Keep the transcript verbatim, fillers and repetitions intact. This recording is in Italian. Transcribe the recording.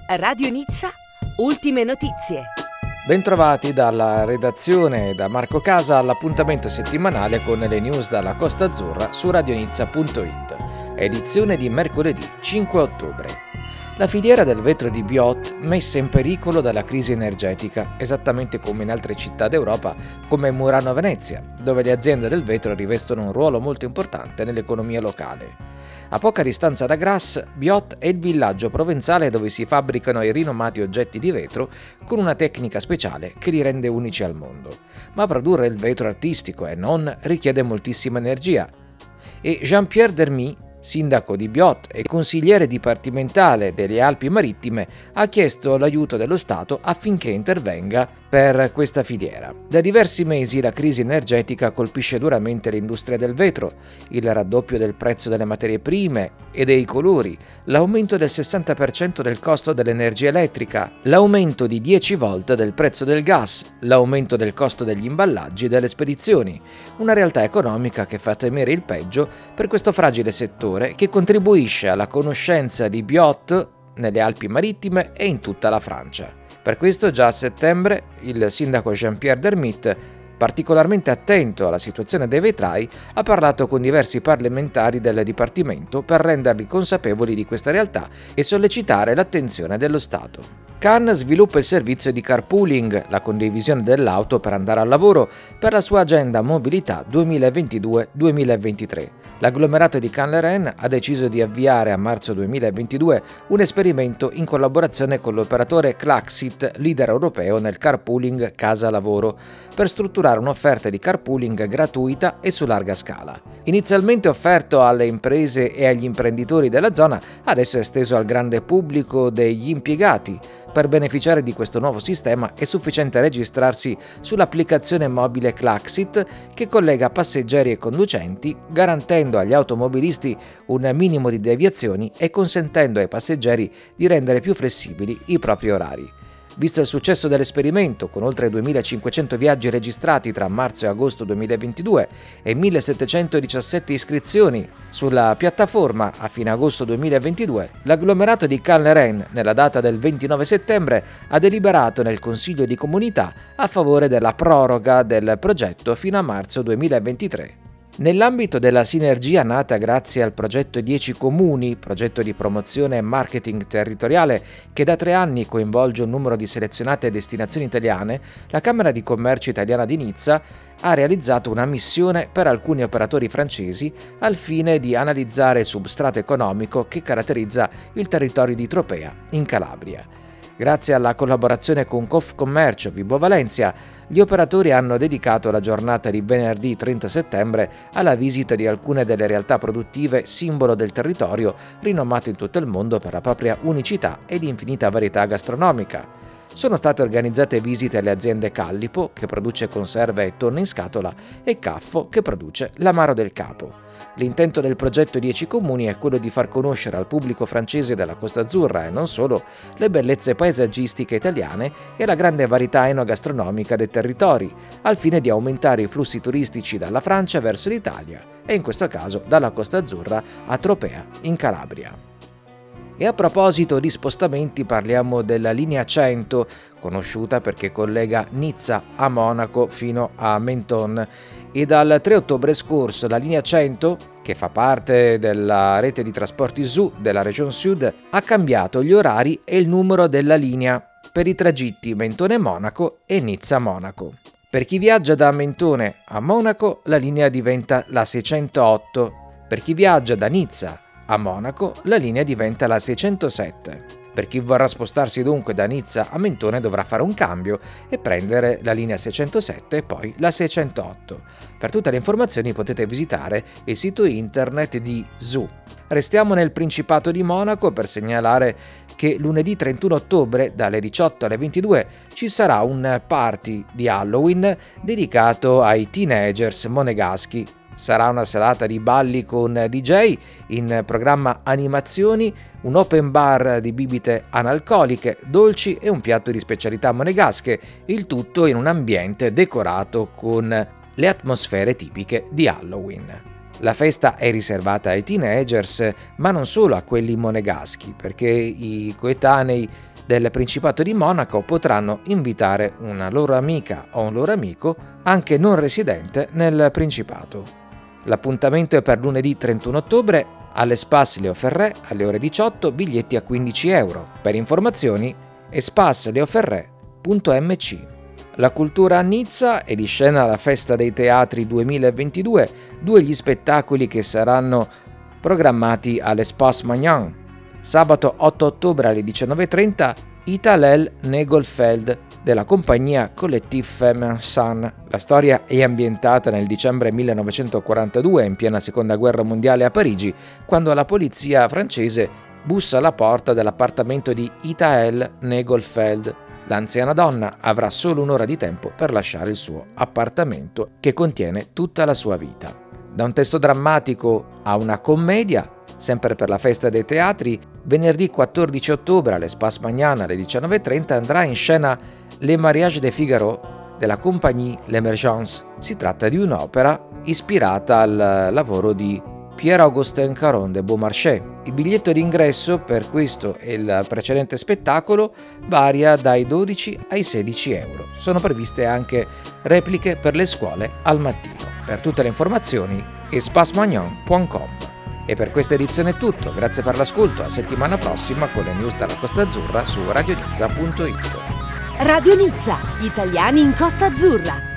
Radio Nizza, ultime notizie. Bentrovati dalla redazione e da Marco Casa all'appuntamento settimanale con le news dalla Costa Azzurra su radionizza punto it. Edizione di mercoledì cinque ottobre. La filiera del vetro di Biot messa in pericolo dalla crisi energetica, esattamente come in altre città d'Europa come Murano a Venezia, dove le aziende del vetro rivestono un ruolo molto importante nell'economia locale. A poca distanza da Grasse, Biot è il villaggio provenzale dove si fabbricano i rinomati oggetti di vetro con una tecnica speciale che li rende unici al mondo. Ma produrre il vetro artistico e non richiede moltissima energia. E Jean-Pierre Dermy, sindaco di Biot e consigliere dipartimentale delle Alpi Marittime, ha chiesto l'aiuto dello Stato affinché intervenga per questa filiera. Da diversi mesi la crisi energetica colpisce duramente l'industria del vetro, il raddoppio del prezzo delle materie prime e dei colori, l'aumento del sessanta per cento del costo dell'energia elettrica, l'aumento di dieci volte del prezzo del gas, l'aumento del costo degli imballaggi e delle spedizioni, una realtà economica che fa temere il peggio per questo fragile settore che contribuisce alla conoscenza di Biot nelle Alpi Marittime e in tutta la Francia. Per questo già a settembre il sindaco Jean-Pierre Dermy, particolarmente attento alla situazione dei vetrai, ha parlato con diversi parlamentari del Dipartimento per renderli consapevoli di questa realtà e sollecitare l'attenzione dello Stato. Cannes sviluppa il servizio di carpooling, la condivisione dell'auto per andare al lavoro, per la sua agenda mobilità duemilaventidue duemilaventitré. L'agglomerato di Cannes-Lorraine ha deciso di avviare a marzo duemilaventidue un esperimento in collaborazione con l'operatore Klaxit, leader europeo nel carpooling casa-lavoro, per strutturare un'offerta di carpooling gratuita e su larga scala. Inizialmente offerto alle imprese e agli imprenditori della zona, adesso è esteso al grande pubblico degli impiegati. Per beneficiare di questo nuovo sistema è sufficiente registrarsi sull'applicazione mobile Klaxit che collega passeggeri e conducenti, garantendo agli automobilisti un minimo di deviazioni e consentendo ai passeggeri di rendere più flessibili i propri orari. Visto il successo dell'esperimento, con oltre duemilacinquecento viaggi registrati tra marzo e agosto duemilaventidue e millesettecentodiciassette iscrizioni sulla piattaforma a fine agosto duemilaventidue, l'agglomerato di Cannes-Lorraine, nella data del ventinove settembre, ha deliberato nel Consiglio di Comunità a favore della proroga del progetto fino a marzo duemilaventitré. Nell'ambito della sinergia nata grazie al progetto dieci Comuni, progetto di promozione e marketing territoriale che da tre anni coinvolge un numero di selezionate destinazioni italiane, la Camera di Commercio italiana di Nizza ha realizzato una missione per alcuni operatori francesi al fine di analizzare il substrato economico che caratterizza il territorio di Tropea, in Calabria. Grazie alla collaborazione con Confcommercio Vibo Valentia, gli operatori hanno dedicato la giornata di venerdì trenta settembre alla visita di alcune delle realtà produttive simbolo del territorio, rinomate in tutto il mondo per la propria unicità e l'infinita varietà gastronomica. Sono state organizzate visite alle aziende Callipo, che produce conserve e tonno in scatola, e Caffo, che produce l'amaro del capo. L'intento del progetto dieci Comuni è quello di far conoscere al pubblico francese della Costa Azzurra e non solo le bellezze paesaggistiche italiane e la grande varietà enogastronomica dei territori, al fine di aumentare i flussi turistici dalla Francia verso l'Italia e in questo caso dalla Costa Azzurra a Tropea, in Calabria. E a proposito di spostamenti parliamo della linea cento, conosciuta perché collega Nizza a Monaco fino a Menton, e dal tre ottobre scorso la linea cento, che fa parte della rete di trasporti Z U della Regione Sud, ha cambiato gli orari e il numero della linea per i tragitti Mentone-Monaco e Nizza-Monaco. Per chi viaggia da Mentone a Monaco la linea diventa la seicentootto, per chi viaggia da Nizza a Monaco la linea diventa la seicentosette. Per chi vorrà spostarsi dunque da Nizza a Mentone dovrà fare un cambio e prendere la linea seicentosette e poi la seicentootto. Per tutte le informazioni potete visitare il sito internet di Z U. Restiamo nel Principato di Monaco per segnalare che lunedì trentuno ottobre dalle diciotto alle ventidue ci sarà un party di Halloween dedicato ai teenagers monegaschi. Sarà una serata di balli con D J, in programma animazioni, un open bar di bibite analcoliche, dolci e un piatto di specialità monegasche, il tutto in un ambiente decorato con le atmosfere tipiche di Halloween. La festa è riservata ai teenagers, ma non solo a quelli monegaschi, perché i coetanei del Principato di Monaco potranno invitare una loro amica o un loro amico anche non residente nel Principato. L'appuntamento è per lunedì trentuno ottobre all'Espace Leo Ferré alle ore diciotto, biglietti a quindici euro. Per informazioni espace leo ferré punto emme ci. La cultura a Nizza è di scena la Festa dei Teatri duemilaventidue, due gli spettacoli che saranno programmati all'Espace Magnan. Sabato otto ottobre alle diciannove e trenta Italel Negolfeld della compagnia Collectif Femme San. La storia è ambientata nel dicembre millenovecentoquarantadue, in piena seconda guerra mondiale a Parigi, quando la polizia francese bussa alla porta dell'appartamento di Italel Negolfeld. L'anziana donna avrà solo un'ora di tempo per lasciare il suo appartamento che contiene tutta la sua vita. Da un testo drammatico a una commedia, sempre per la Festa dei Teatri, venerdì quattordici ottobre all'Espace Magnan alle diciannove e trenta andrà in scena Le Mariage de Figaro della compagnie L'Emergence. Si tratta di un'opera ispirata al lavoro di Pierre-Augustin Caron de Beaumarchais. Il biglietto d'ingresso per questo e il precedente spettacolo varia dai dodici ai sedici euro. Sono previste anche repliche per le scuole al mattino. Per tutte le informazioni espace magnan punto com. E per questa edizione è tutto, grazie per l'ascolto, a settimana prossima con le news dalla Costa Azzurra su radio nizza punto it. Radio Nizza, gli italiani in Costa Azzurra.